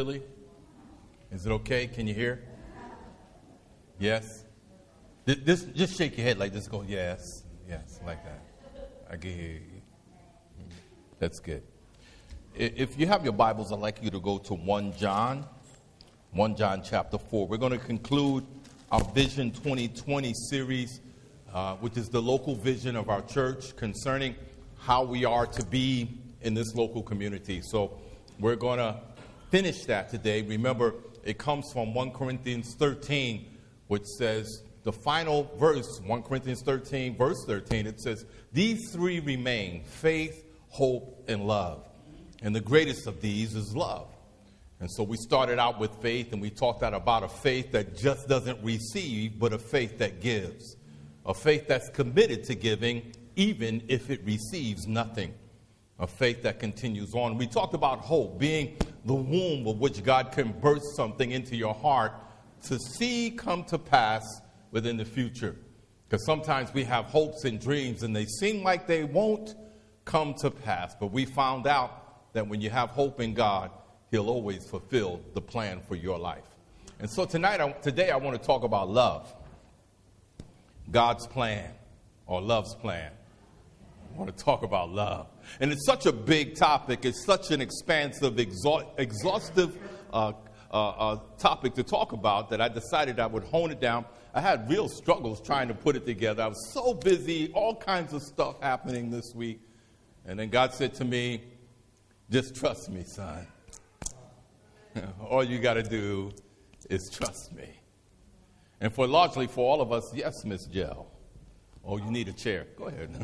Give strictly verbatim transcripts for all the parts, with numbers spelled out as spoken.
Really? Is it okay? Can you hear? Yes? This, just shake your head like this. Go, yes, yes, like that. I can hear you. That's good. If you have your Bibles, I'd like you to go to First John, First John chapter four. We're going to conclude our Vision twenty twenty series, uh, which is the local vision of our church concerning how we are to be in this local community. So we're going to finish that today. Remember, it comes from First Corinthians thirteen, which says, the final verse, First Corinthians thirteen, verse thirteen, it says, these three remain, faith, hope, and love. And the greatest of these is love. And so we started out with faith, and we talked out about a faith that just doesn't receive, but a faith that gives. A faith that's committed to giving, even if it receives nothing. A faith that continues on. We talked about hope being the womb of which God can birth something into your heart to see come to pass within the future. Because sometimes we have hopes and dreams and they seem like they won't come to pass. But we found out that when you have hope in God, He'll always fulfill the plan for your life. And so tonight, I, today I want to talk about love. God's plan, or love's plan. I want to talk about love. And it's such a big topic. It's such an expansive, exha- exhaustive uh, uh, uh, topic to talk about that I decided I would hone it down. I had real struggles trying to put it together. I was so busy, all kinds of stuff happening this week. And then God said to me, just trust me, son. All you got to do is trust me. And for largely for all of us, yes, Miss Jill. Oh, you need a chair. Go ahead.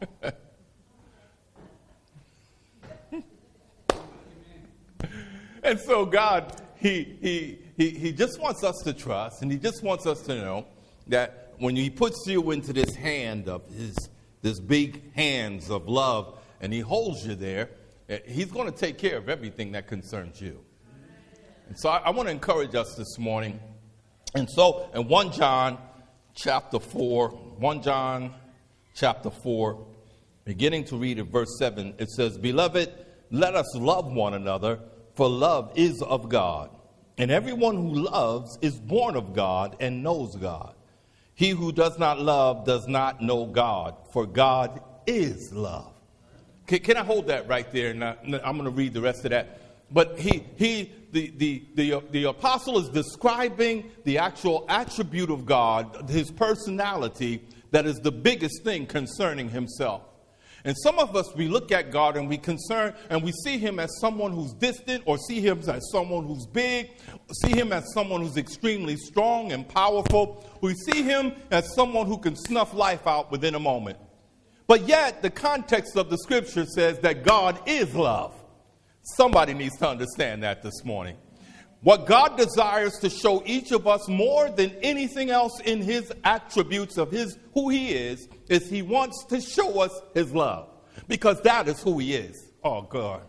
And so God, he, he, he, he just wants us to trust, and he just wants us to know that when he puts you into this hand of his, this big hands of love, and he holds you there, he's going to take care of everything that concerns you. And so I, I want to encourage us this morning. And so in First John chapter four, First John chapter four, beginning to read at verse seven, it says, Beloved, let us love one another, for love is of God. And everyone who loves is born of God and knows God. He who does not love does not know God, for God is love. Can, can I hold that right there? Now, I'm going to read the rest of that. But he, he, the, the, the, the apostle is describing the actual attribute of God, his personality, that is the biggest thing concerning himself. And some of us, we look at God and we concern and we see him as someone who's distant, or see him as someone who's big, see him as someone who's extremely strong and powerful. We see him as someone who can snuff life out within a moment. But yet the context of the scripture says that God is love. Somebody needs to understand that this morning. What God desires to show each of us more than anything else in his attributes of his who he is, is he wants to show us his love. Because that is who he is. Oh, God.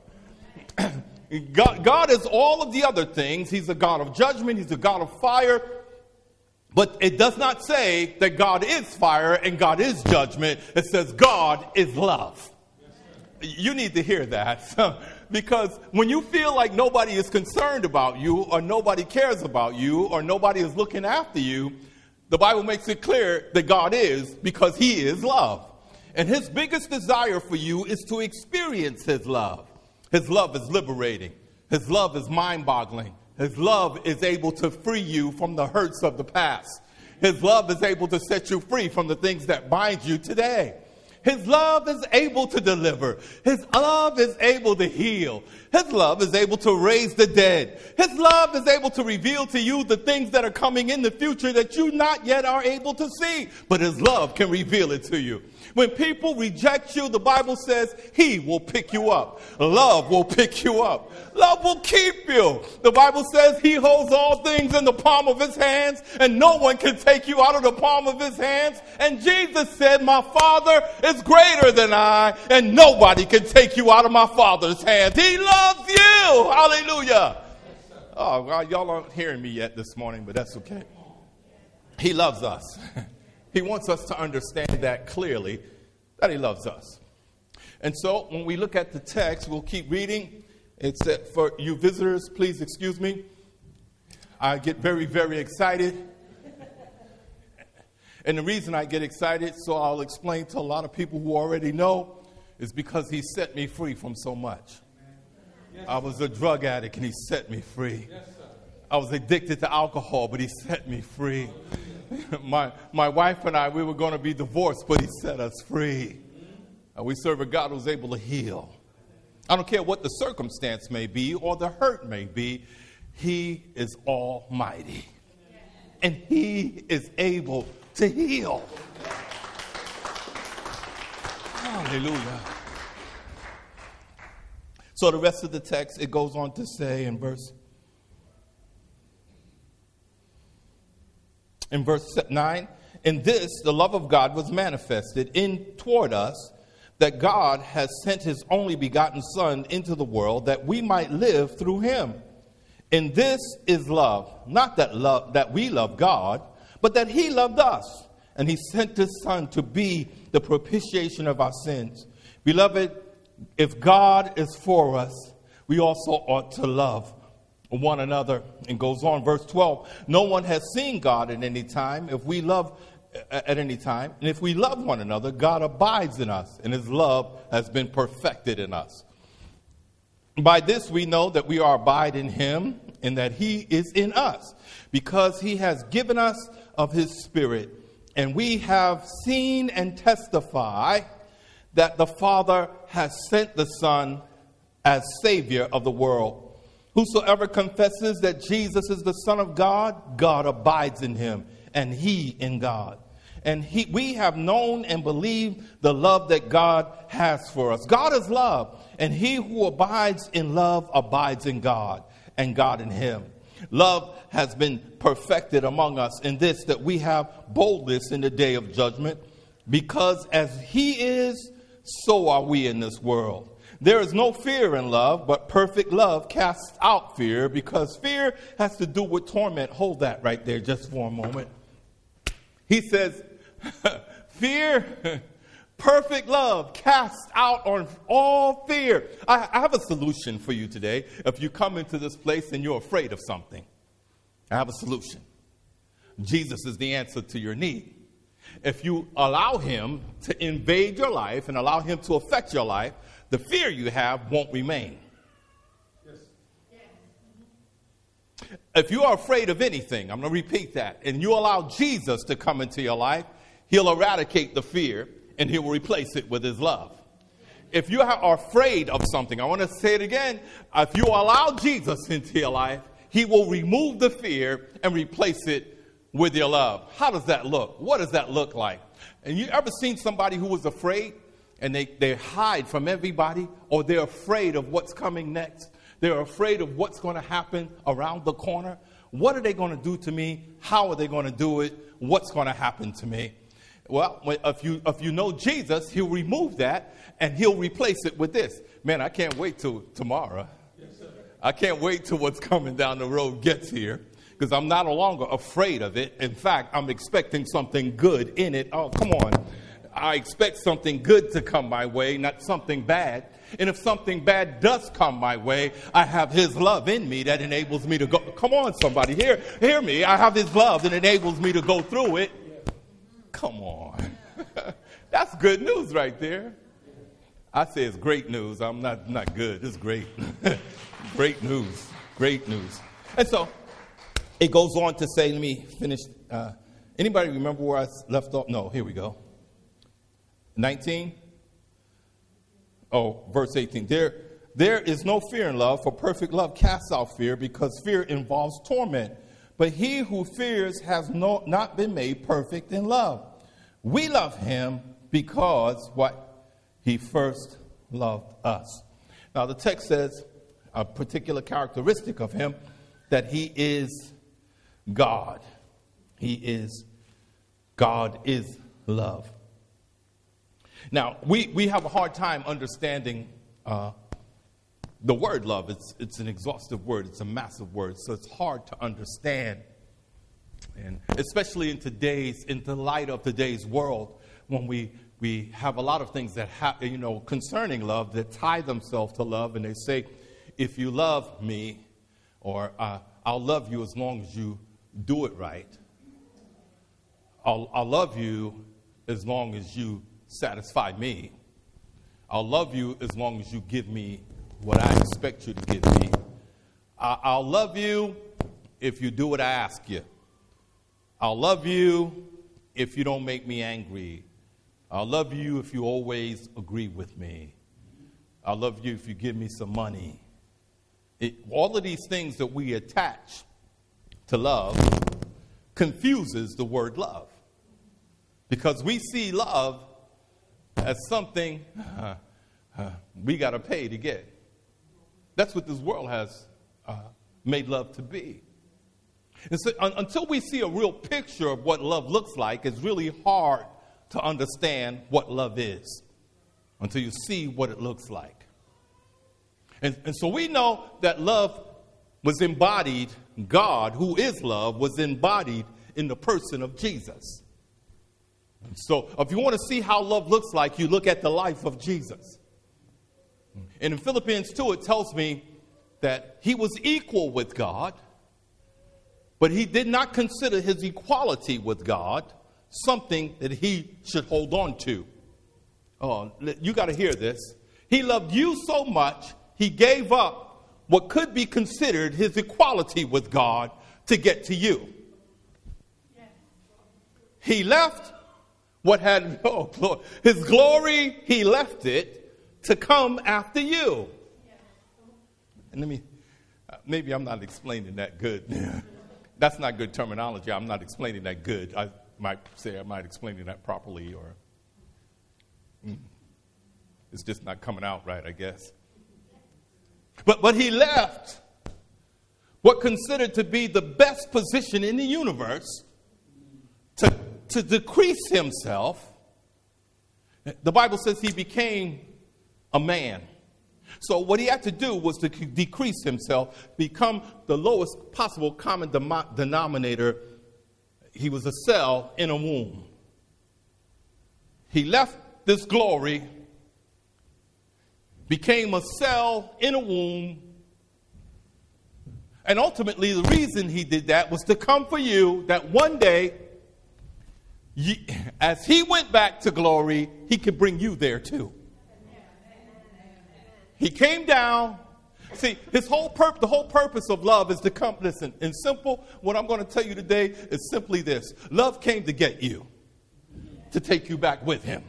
God, God is all of the other things. He's a God of judgment. He's a God of fire. But it does not say that God is fire and God is judgment. It says God is love. You need to hear that. Because when you feel like nobody is concerned about you, or nobody cares about you, or nobody is looking after you, the Bible makes it clear that God is, because he is love. And his biggest desire for you is to experience his love. His love is liberating. His love is mind-boggling. His love is able to free you from the hurts of the past. His love is able to set you free from the things that bind you today. His love is able to deliver. His love is able to heal. His love is able to raise the dead. His love is able to reveal to you the things that are coming in the future that you not yet are able to see. But his love can reveal it to you. When people reject you, the Bible says he will pick you up. Love will pick you up. Love will keep you. The Bible says he holds all things in the palm of his hands, and no one can take you out of the palm of his hands. And Jesus said, my Father is greater than I, and nobody can take you out of my Father's hands. He loves you. Hallelujah. Oh, well, y'all aren't hearing me yet this morning, but that's okay. He loves us. He wants us to understand that clearly, that he loves us. And so when we look at the text, we'll keep reading It said, for you visitors, please excuse me. I get very, very excited. And the reason I get excited, so I'll explain to a lot of people who already know, is because he set me free from so much. Yes, I was a drug addict and he set me free. Yes, I was addicted to alcohol, but he set me free. my, my wife and I, we were going to be divorced, but he set us free. And we serve a God who's able to heal. I don't care what the circumstance may be or the hurt may be. He is almighty. And he is able to heal. Hallelujah. So the rest of the text, it goes on to say in verse in verse nine, in this the love of God was manifested in toward us, that God has sent his only begotten Son into the world that we might live through him. And this is love, not that love that we love God, but that he loved us, and he sent his Son to be the propitiation of our sins. Beloved, if God is for us, we also ought to love one another. And goes on, verse twelve, no one has seen God at any time. If we love at any time, and if we love one another, God abides in us, and his love has been perfected in us. By this we know that we are abide in him, and that he is in us, because he has given us of his Spirit. And we have seen and testify that the Father has sent the Son as Savior of the world. Whosoever confesses that Jesus is the Son of God, God abides in him, and he in God. And he, we have known and believed the love that God has for us. God is love, and he who abides in love abides in God, and God in him. Love has been perfected among us in this, that we have boldness in the day of judgment, because as he is, so are we in this world. There is no fear in love, but perfect love casts out fear, because fear has to do with torment. Hold that right there just for a moment. He says, fear, perfect love casts out on all fear. I, I have a solution for you today. If you come into this place and you're afraid of something, I have a solution. Jesus is the answer to your need. If you allow him to invade your life and allow him to affect your life, the fear you have won't remain. Yes. If you are afraid of anything, I'm going to repeat that, and you allow Jesus to come into your life, he'll eradicate the fear and he will replace it with his love. If you are afraid of something, I want to say it again. If you allow Jesus into your life, he will remove the fear and replace it with your love. How does that look? What does that look like? And you ever seen somebody who was afraid and they, they hide from everybody, or they're afraid of what's coming next? They're afraid of what's going to happen around the corner. What are they going to do to me? How are they going to do it? What's going to happen to me? Well, if you if you know Jesus, he'll remove that and he'll replace it with this. Man, I can't wait till tomorrow. Yes, sir. I can't wait till what's coming down the road gets here, because I'm not no longer afraid of it. In fact, I'm expecting something good in it. Oh, come on. I expect something good to come my way, not something bad. And if something bad does come my way, I have his love in me that enables me to go. Come on, somebody. Hear, hear me. I have his love that enables me to go through it. Come on. That's good news right there. I say it's great news. I'm not, not good. It's great. Great news. Great news. And so it goes on to say, let me finish. Uh, anybody remember where I left off? No, here we go. nineteen. Oh, verse eighteen. There, there is no fear in love, for perfect love casts out fear, because fear involves torment. But he who fears has no, not been made perfect in love. We love him because what? He first loved us. Now the text says a particular characteristic of him, that he is God. He is, God is love. Now, we, we have a hard time understanding uh, the word love. It's, it's an exhaustive word. It's a massive word. So it's hard to understand. And especially in today's, in the light of today's world, when we, we have a lot of things that happen, you know, concerning love, that tie themselves to love. And they say, if you love me, or uh, I'll love you as long as you do it right. I'll, I'll love you as long as you satisfy me. I'll love you as long as you give me what I expect you to give me. I, I'll love you if you do what I ask you. I'll love you if you don't make me angry. I'll love you if you always agree with me. I'll love you if you give me some money. It, all of these things that we attach to love confuses the word love. Because we see love as something uh, uh, we got to pay to get. That's what this world has uh, made love to be. And so un- until we see a real picture of what love looks like, it's really hard to understand what love is until you see what it looks like. And, and so we know that love was embodied, God, who is love, was embodied in the person of Jesus. And so if you want to see how love looks like, you look at the life of Jesus. And in Philippians two, it tells me that he was equal with God, but he did not consider his equality with God something that he should hold on to. Oh, you got to hear this. He loved you so much, he gave up what could be considered his equality with God to get to you. He left what had oh, glory. His glory, he left it to come after you. And let me, maybe I'm not explaining that good. That's not good terminology. I'm not explaining that good. I might say I'm not explaining that properly, or mm, it's just not coming out right, I guess. But but he left what considered to be the best position in the universe to, to decrease himself. The Bible says he became a man. So what he had to do was to decrease himself, become the lowest possible common dem- denominator. He was a cell in a womb. He left this glory, became a cell in a womb, and ultimately the reason he did that was to come for you, that one day, as he went back to glory, he could bring you there too. He came down. See, his whole purpose, the whole purpose of love is to come. Listen, in simple, what I'm going to tell you today is simply this. Love came to get you, to take you back with him.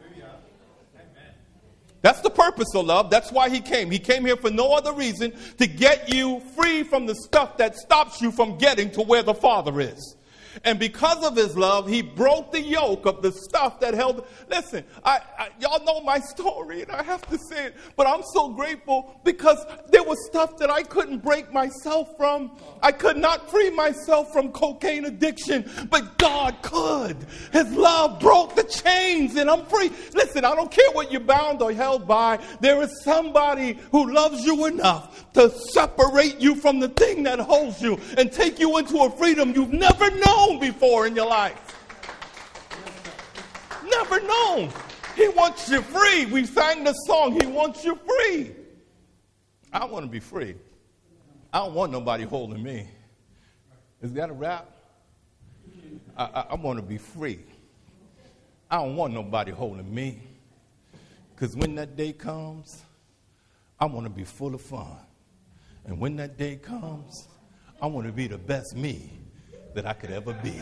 That's the purpose of love. That's why he came. He came here for no other reason, to get you free from the stuff that stops you from getting to where the Father is. And because of his love, he broke the yoke of the stuff that held. Listen, I, I, y'all know my story, and I have to say it, but I'm so grateful because there was stuff that I couldn't break myself from. I could not free myself from cocaine addiction, but God could. His love broke the chains, and I'm free. Listen, I don't care what you're bound or held by. There is somebody who loves you enough to separate you from the thing that holds you and take you into a freedom you've never known before in your life. Never known. He wants you free. We sang the song, he wants you free. I want to be free. I don't want nobody holding me. Is that a rap? I, I, I want to be free. I don't want nobody holding me. Because when that day comes, I want to be full of fun. And when that day comes, I want to be the best me that I could ever be.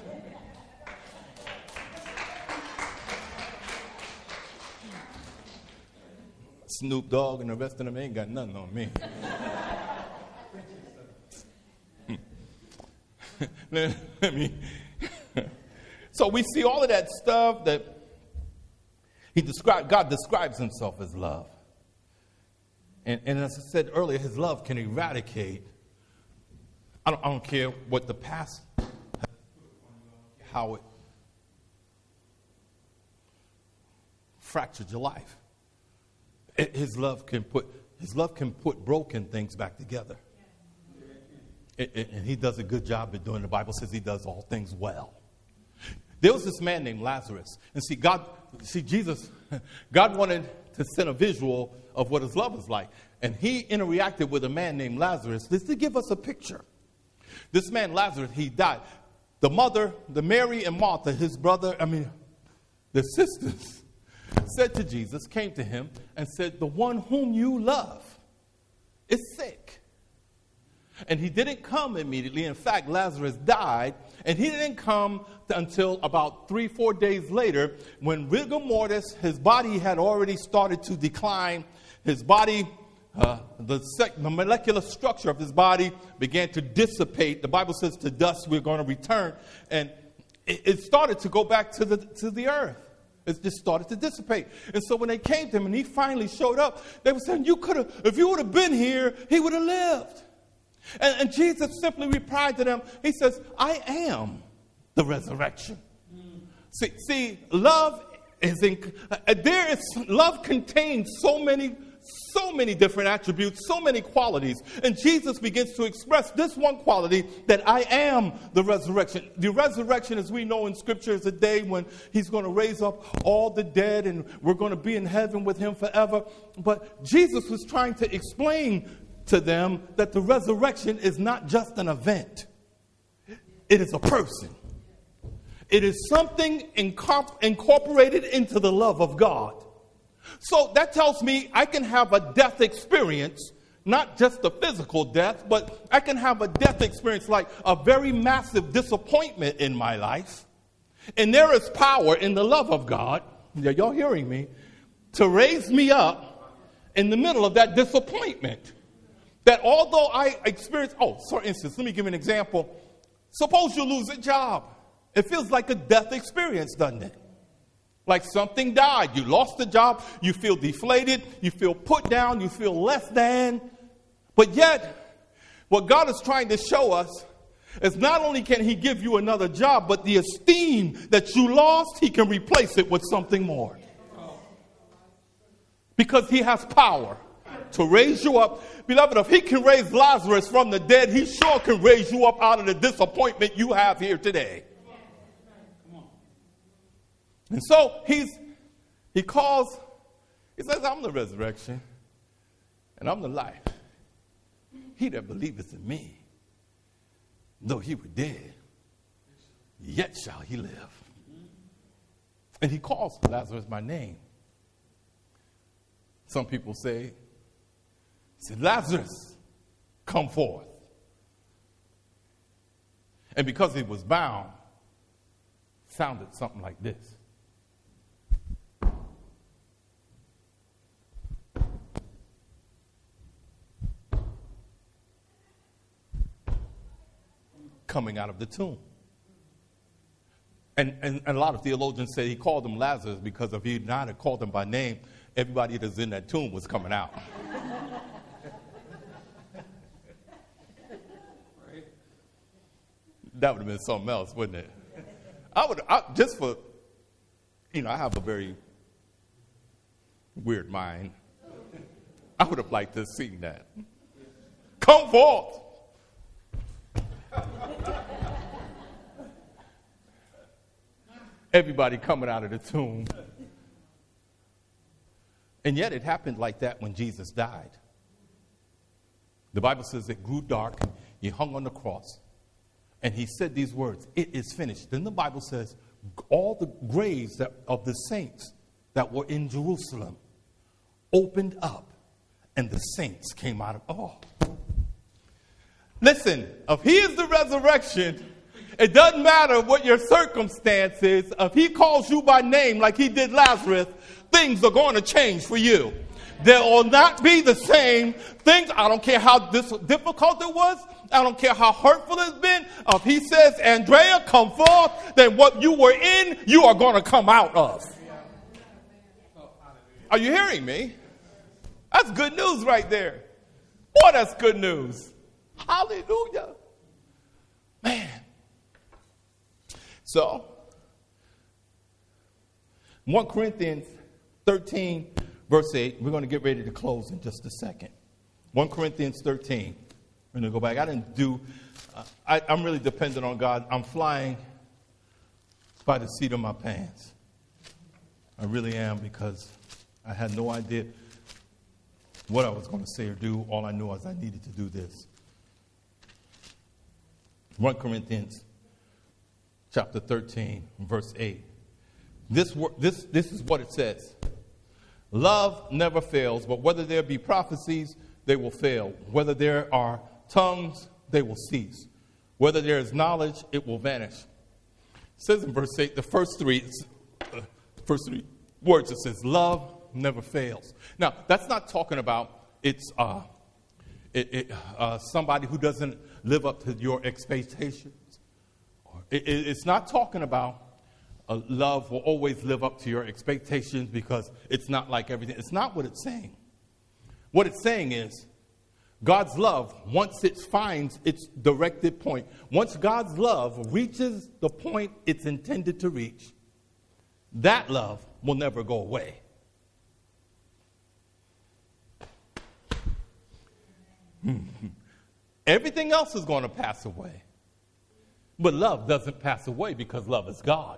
Snoop Dogg and the rest of them ain't got nothing on me. Let me. So we see all of that stuff that he described. God describes himself as love. And, and as I said earlier, his love can eradicate. I don't, I don't care what the past, how it fractured your life. It, his love can put his love can put broken things back together. It, it, and he does a good job at doing. The Bible says he does all things well. There was this man named Lazarus, and see God, see Jesus, God wanted to send a visual of what his love is like. And he interacted with a man named Lazarus. This to give us a picture. This man, Lazarus, he died. The mother, the Mary and Martha, his brother, I mean, the sisters, said to Jesus, came to him and said, the one whom you love is sick. And he didn't come immediately. In fact, Lazarus died, and he didn't come until about three, four days later, when rigor mortis, his body had already started to decline. His body, uh, the, sec- the molecular structure of his body began to dissipate. The Bible says to dust we're going to return. And it, it started to go back to the, to the earth. It just started to dissipate. And so when they came to him and he finally showed up, they were saying, "You could have, if you would have been here, he would have lived." And, and Jesus simply replied to them. He says, "I am the resurrection." Mm. See, see, love is in, uh, there is love contains so many, so many different attributes, so many qualities. And Jesus begins to express this one quality, that I am the resurrection. The resurrection, as we know in Scripture, is a day when he's going to raise up all the dead and we're going to be in heaven with him forever. But Jesus was trying to explain to them that the resurrection is not just an event. It is a person. It is something incorpor- incorporated into the love of God. So that tells me I can have a death experience, not just a physical death, but I can have a death experience like a very massive disappointment in my life. And there is power in the love of God, are y'all hearing me, to raise me up in the middle of that disappointment. That although I experience, oh, for instance, let me give you an example. Suppose you lose a job. It feels like a death experience, doesn't it? Like something died. You lost the job. You feel deflated. You feel put down. You feel less than. But yet, what God is trying to show us is not only can he give you another job, but the esteem that you lost, he can replace it with something more. Because he has power to raise you up. Beloved, if he can raise Lazarus from the dead, he sure can raise you up out of the disappointment you have here today. And so he's, he calls, he says, I'm the resurrection and I'm the life. He that believeth in me, though he were dead, yet shall he live. And he calls Lazarus by name. Some people say, he said, Lazarus, come forth. And because he was bound, sounded something like this. Coming out of the tomb. And, and, and a lot of theologians say he called him Lazarus because if he had not have called him by name, everybody that's in that tomb was coming out. That would have been something else, wouldn't it? I would, I, just for, you know, I have a very weird mind. I would have liked to have seen that. Come forth. Everybody coming out of the tomb. And yet it happened like that when Jesus died. The Bible says it grew dark. He hung on the cross. And he said these words, it is finished. Then the Bible says all the graves that, of the saints that were in Jerusalem opened up. And the saints came out of, oh. Listen, if he is the resurrection, it doesn't matter what your circumstance is. If he calls you by name like he did Lazarus, things are going to change for you. There will not be the same things. I don't care how this difficult it was. I don't care how hurtful it's been. If he says, Andrea, come forth, then what you were in, you are going to come out of. Are you hearing me? That's good news right there. Boy, that's good news. Hallelujah. Man. So, First Corinthians thirteen, verse eight. We're going to get ready to close in just a second. First Corinthians thirteen. We're going to go back. I didn't do, uh, I, I'm really dependent on God. I'm flying by the seat of my pants. I really am, because I had no idea what I was going to say or do. All I knew was I needed to do this. First Corinthians chapter thirteen, verse eight. This, this, this is what it says. Love never fails, but whether there be prophecies, they will fail. Whether there are tongues, they will cease. Whether there is knowledge, it will vanish. It says in verse eight, the first three, uh, first three words, it says, love never fails. Now, that's not talking about it's uh, it, it, uh, somebody who doesn't live up to your expectations. It, it, it's not talking about uh, love will always live up to your expectations because it's not like everything. It's not what it's saying. What it's saying is God's love, once it finds its directed point, once God's love reaches the point it's intended to reach, that love will never go away. Everything else is going to pass away. But love doesn't pass away because love is God.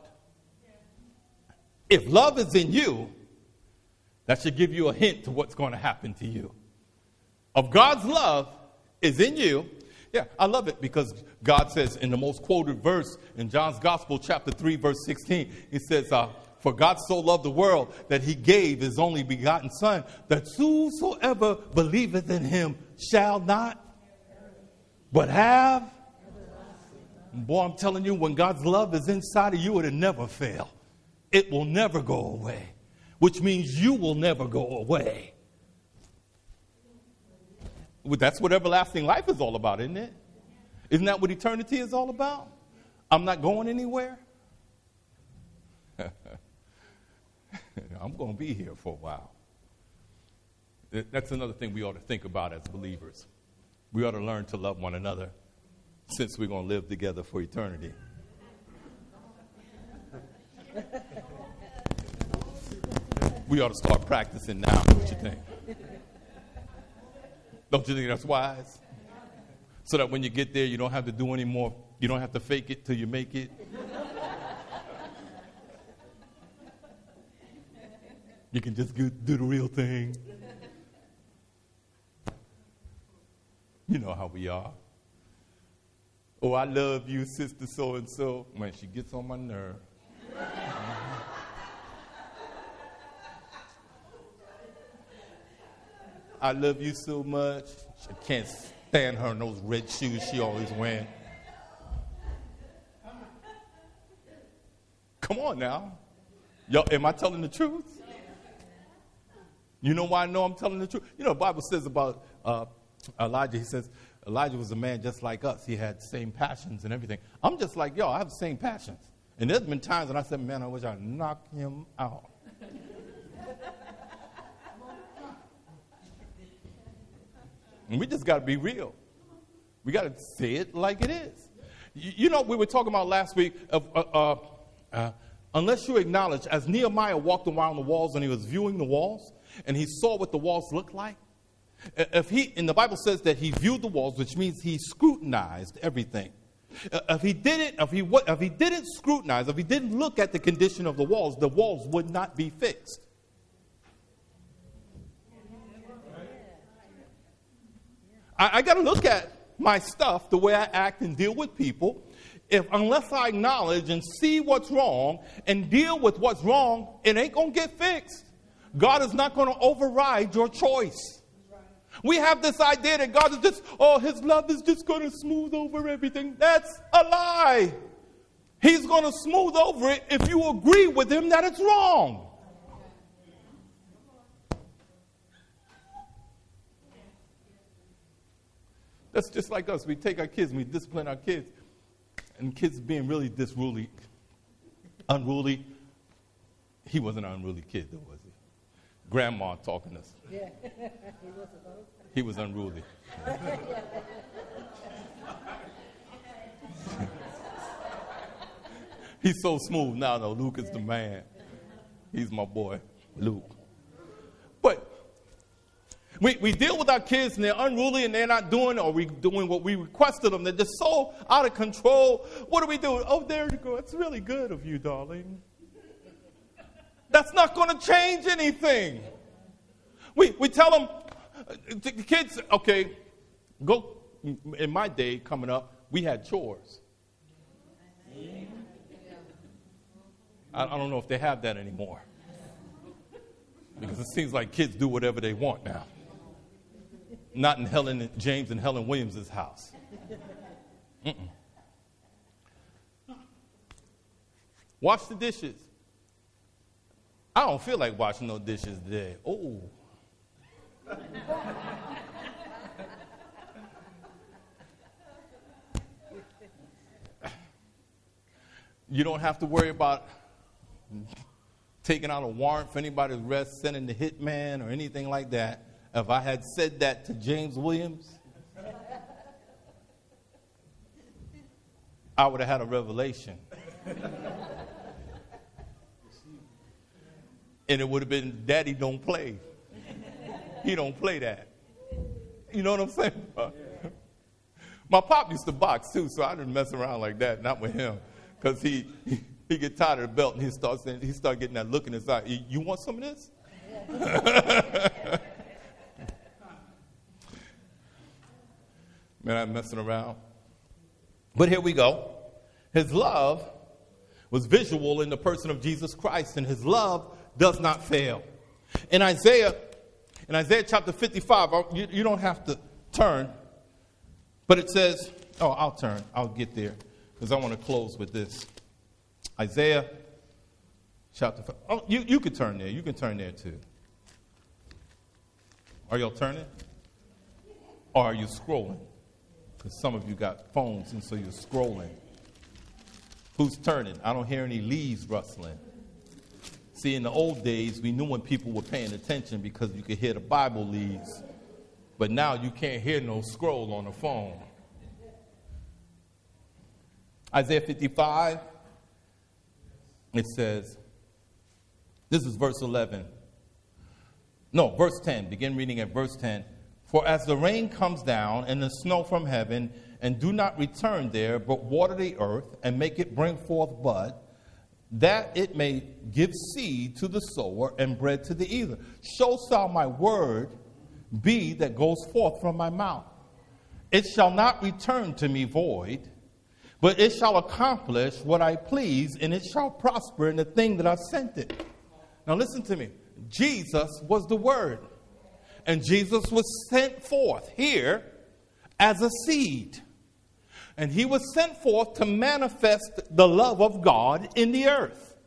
If love is in you, that should give you a hint to what's going to happen to you. If God's love is in you, yeah, I love it because God says in the most quoted verse in John's Gospel, chapter three, verse sixteen, he says, uh, for God so loved the world that he gave his only begotten Son, that whosoever believeth in him shall not, but have. Boy, I'm telling you, when God's love is inside of you, it'll never fail. It will never go away, which means you will never go away. Well, that's what everlasting life is all about, isn't it? Isn't that what eternity is all about? I'm not going anywhere. I'm going to be here for a while. That's another thing we ought to think about as believers. We ought to learn to love one another since we're going to live together for eternity. We ought to start practicing now. What you think? Don't you think that's wise? So that when you get there, you don't have to do any more. You don't have to fake it till you make it. You can just do the real thing. You know how we are. Oh, I love you, sister so-and-so. Man, she gets on my nerve. I love you so much. I can't stand her in those red shoes she always wears. Come on now. Yo, am I telling the truth? You know why I know I'm telling the truth? You know, the Bible says about uh, Elijah, he says, Elijah was a man just like us. He had the same passions and everything. I'm just like, yo, I have the same passions. And there's been times when I said, man, I wish I'd knock him out. And we just got to be real. We got to say it like it is. You, you know, we were talking about last week, of, uh, uh, uh, unless you acknowledge, as Nehemiah walked around the walls and he was viewing the walls, and he saw what the walls looked like, if he, and the Bible says that he viewed the walls, which means he scrutinized everything. If he didn't, if he, if he didn't scrutinize, if he didn't look at the condition of the walls, the walls would not be fixed. I, I got to look at my stuff, the way I act and deal with people. If unless I acknowledge and see what's wrong and deal with what's wrong, it ain't going to get fixed. God is not going to override your choice. We have this idea that God is just, oh, his love is just going to smooth over everything. That's a lie. He's going to smooth over it if you agree with him that it's wrong. That's just like us. We take our kids and we discipline our kids. And kids being really disruly, unruly. He wasn't an unruly kid, though, was he? Grandma talking to us. Yeah. he, was he was unruly. He's so smooth now, though. Luke is the man. He's my boy, Luke. But we, we deal with our kids, and they're unruly, and they're not doing, or we doing what we requested them. They're just so out of control. What do we do? Oh, there you go. It's really good of you, darling. That's not going to change anything. We, we tell them, the kids, okay, go. In my day coming up, we had chores. I, I don't know if they have that anymore. Because it seems like kids do whatever they want now. Not in Helen, James and Helen Williams' house. Mm-mm. Wash the dishes. I don't feel like washing no dishes today. Oh. You don't have to worry about taking out a warrant for anybody's arrest, sending the hitman or anything like that. If I had said that to James Williams, I would have had a revelation. And it would have been, Daddy don't play. He don't play that. You know what I'm saying? My pop used to box too, so I didn't mess around like that, not with him. Because he, he, he get tired of the belt and he starts saying, he start getting that look in his eye. You want some of this? Man, I'm messing around. But here we go. His love was visual in the person of Jesus Christ, and his love does not fail. In Isaiah, in Isaiah chapter fifty-five, you, you don't have to turn, but it says, oh, I'll turn. I'll get there because I want to close with this. Isaiah chapter five. Oh, you, you can turn there. You can turn there too. Are y'all turning? Or are you scrolling? Because some of you got phones, and so you're scrolling. Who's turning? I don't hear any leaves rustling. See, in the old days, we knew when people were paying attention because you could hear the Bible leaves. But now you can't hear no scroll on the phone. Isaiah fifty-five, it says, this is verse eleven. No, verse ten. Begin reading at verse ten. For as the rain comes down and the snow from heaven, and do not return there, but water the earth and make it bring forth bud, that it may give seed to the sower and bread to the eater, so shall my word be that goes forth from my mouth. It shall not return to me void, but it shall accomplish what I please, and it shall prosper in the thing that I sent it. Now listen to me. Jesus was the word. And Jesus was sent forth here as a seed. And he was sent forth to manifest the love of God in the earth.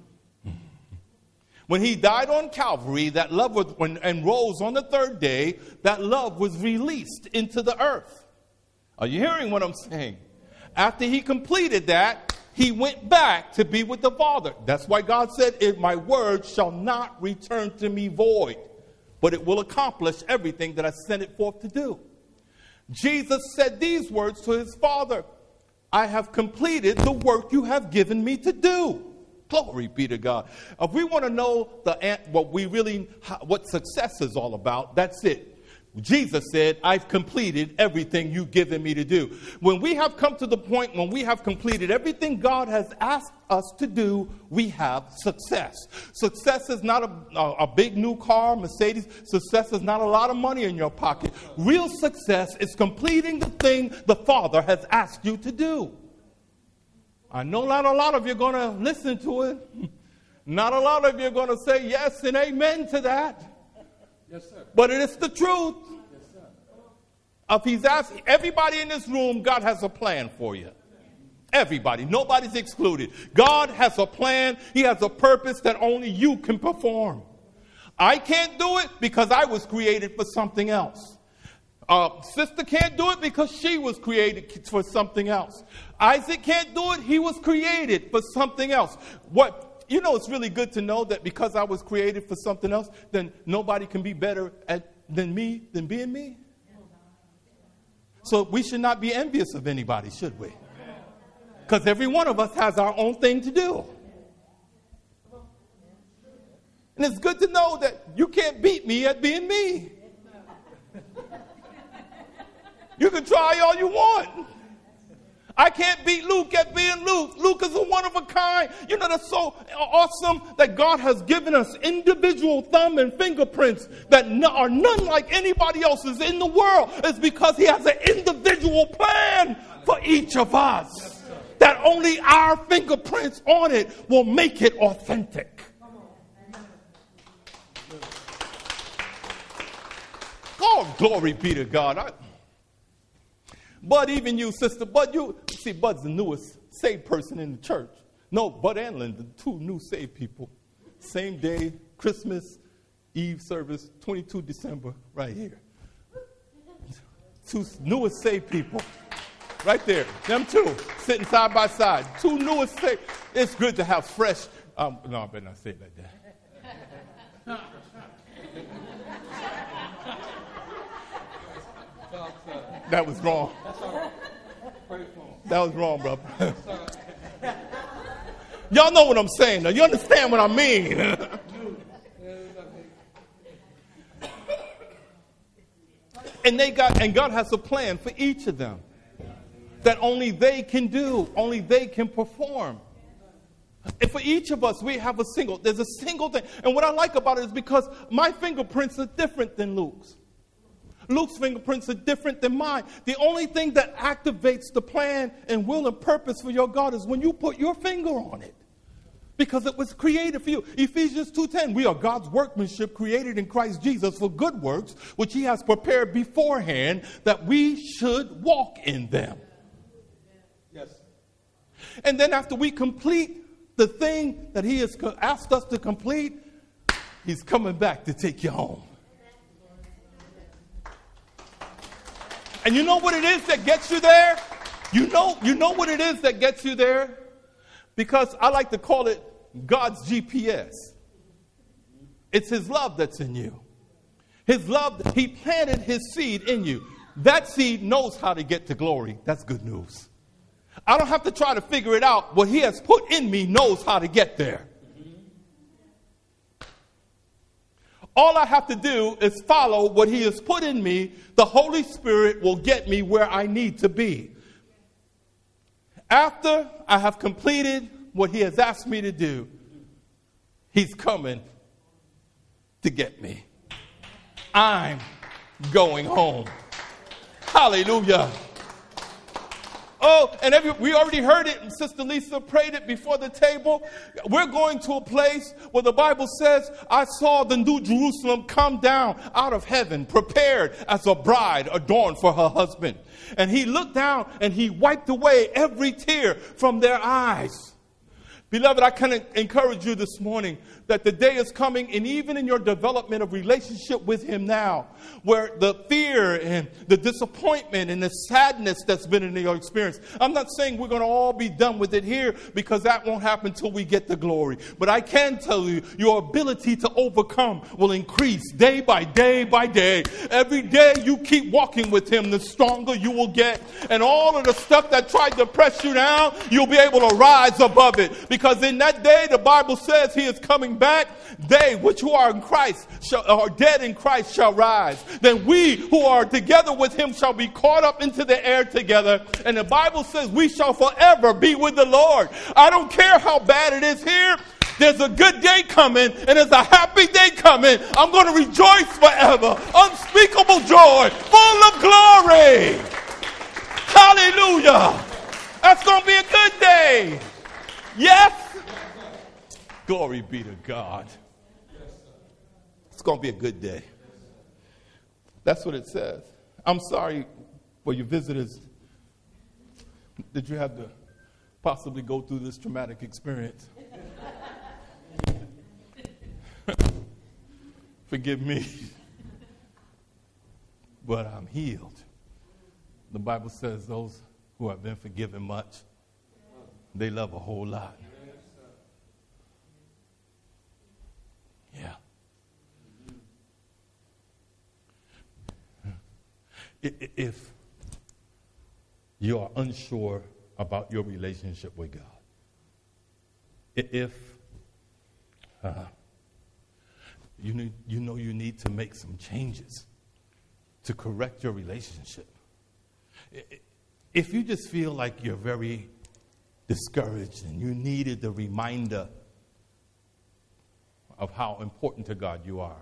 When he died on Calvary, that love was, when, and rose on the third day, that love was released into the earth. Are you hearing what I'm saying? After he completed that, he went back to be with the Father. That's why God said, if my word shall not return to me void, but it will accomplish everything that I sent it forth to do. Jesus said these words to his Father, I have completed the work you have given me to do. Glory be to God. If we want to know the what we really what success is all about, that's it. Jesus said, I've completed everything you've given me to do. When we have come to the point when we have completed everything God has asked us to do, we have success. Success is not a, a, a big new car, Mercedes. Success is not a lot of money in your pocket. Real success is completing the thing the Father has asked you to do. I know not a lot of you are going to listen to it. Not a lot of you are going to say yes and amen to that. Yes, sir. But it is the truth. Yes, sir. If he's asking everybody in this room, God has a plan for you. Everybody. Nobody's excluded. God has a plan. He has a purpose that only you can perform. I can't do it because I was created for something else. Uh, sister can't do it because she was created for something else. Isaac can't do it. He was created for something else. What? You know, it's really good to know that because I was created for something else, then nobody can be better at than me than being me. So we should not be envious of anybody, should we? Because every one of us has our own thing to do. And it's good to know that you can't beat me at being me. You can try all you want. I can't beat Luke at being Luke. Luke is a one of a kind. You know, that's so awesome that God has given us individual thumb and fingerprints that are none like anybody else's in the world. It's because he has an individual plan for each of us. That only our fingerprints on it will make it authentic. Oh, glory be to God. I, Bud, even you, sister, Bud, you, see, Bud's the newest saved person in the church. No, Bud and Linda, two new saved people. Same day, Christmas Eve service, twenty-second of December, right here. Two newest saved people. Right there. Them two, sitting side by side. Two newest saved. It's good to have fresh. Um, no, I better not say it like that. That was wrong. That was wrong, brother. Y'all know what I'm saying, though. You understand what I mean. And they got, and God has a plan for each of them that only they can do, only they can perform. And for each of us, we have a single, there's a single thing. And what I like about it is because my fingerprints are different than Luke's. Luke's fingerprints are different than mine. The only thing that activates the plan and will and purpose for your God is when you put your finger on it. Because it was created for you. Ephesians two ten, we are God's workmanship created in Christ Jesus for good works, which he has prepared beforehand that we should walk in them. Yes. And then after we complete the thing that he has asked us to complete, he's coming back to take you home. And you know what it is that gets you there? You know, you know what it is that gets you there? Because I like to call it God's G P S. It's his love that's in you. His love, he planted his seed in you. That seed knows how to get to glory. That's good news. I don't have to try to figure it out. What he has put in me knows how to get there. All I have to do is follow what he has put in me. The Holy Spirit will get me where I need to be. After I have completed what he has asked me to do, he's coming to get me. I'm going home. Hallelujah. Oh, and every, we already heard it, and Sister Lisa prayed it before the table. We're going to a place where the Bible says, I saw the new Jerusalem come down out of heaven, prepared as a bride adorned for her husband. And he looked down and he wiped away every tear from their eyes. Beloved, I can encourage you this morning that the day is coming, and even in your development of relationship with him now, where the fear and the disappointment and the sadness that's been in your experience, I'm not saying we're going to all be done with it here, because that won't happen till we get the glory. But I can tell you, your ability to overcome will increase day by day by day. Every day you keep walking with him, the stronger you will get. And all of the stuff that tried to press you down, you'll be able to rise above it. Because in that day, the Bible says he is coming back. They which who are in Christ shall, are dead in Christ shall rise. Then we who are together with him shall be caught up into the air together. And the Bible says we shall forever be with the Lord. I don't care how bad it is here. There's a good day coming, and there's a happy day coming. I'm going to rejoice forever. Unspeakable joy, full of glory. Hallelujah. That's going to be a good day. Yes. Glory be to God. It's going to be a good day. That's what it says. I'm sorry for your visitors. Did you have to possibly go through this traumatic experience? Forgive me. But I'm healed. The Bible says those who have been forgiven much, they love a whole lot. Yeah. If you are unsure about your relationship with God, if uh, you need, you know you need to make some changes to correct your relationship, if you just feel like you're very discouraged and you needed the reminder of how important to God you are,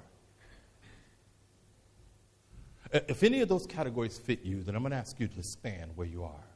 if any of those categories fit you, then I'm going to ask you to stand where you are.